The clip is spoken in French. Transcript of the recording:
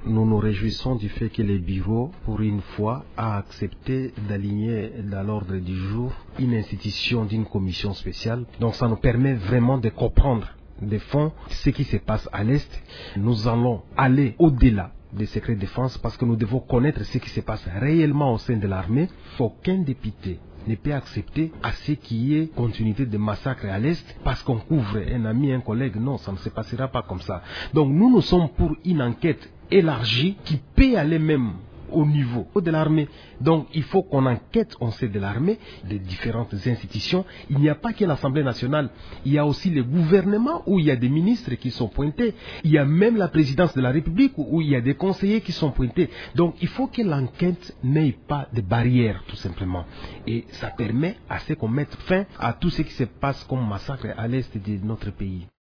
Nous nous réjouissons du fait que le bureau, pour une fois, a accepté d'aligner dans l'ordre du jour une institution d'une commission spéciale. Donc ça nous permet vraiment de comprendre de fond ce qui se passe à l'Est. Nous allons aller au-delà des secrets de défense parce que nous devons connaître ce qui se passe réellement au sein de l'armée. Aucun député ne peut accepter à ce qu'il y ait continuité de massacres à l'Est parce qu'on couvre un ami, un collègue. Non, ça ne se passera pas comme ça. Donc nous sommes pour une enquête élargie qui peut aller même au niveau de l'armée. Donc il faut qu'on enquête au sein de l'armée, des différentes institutions. Il n'y a pas que l'Assemblée nationale, il y a aussi le gouvernement où il y a des ministres qui sont pointés. Il y a même la présidence de la République où il y a des conseillers qui sont pointés. Donc il faut que l'enquête n'ait pas de barrières tout simplement. Et ça permet à ce qu'on mette fin à tout ce qui se passe comme massacre à l'est de notre pays.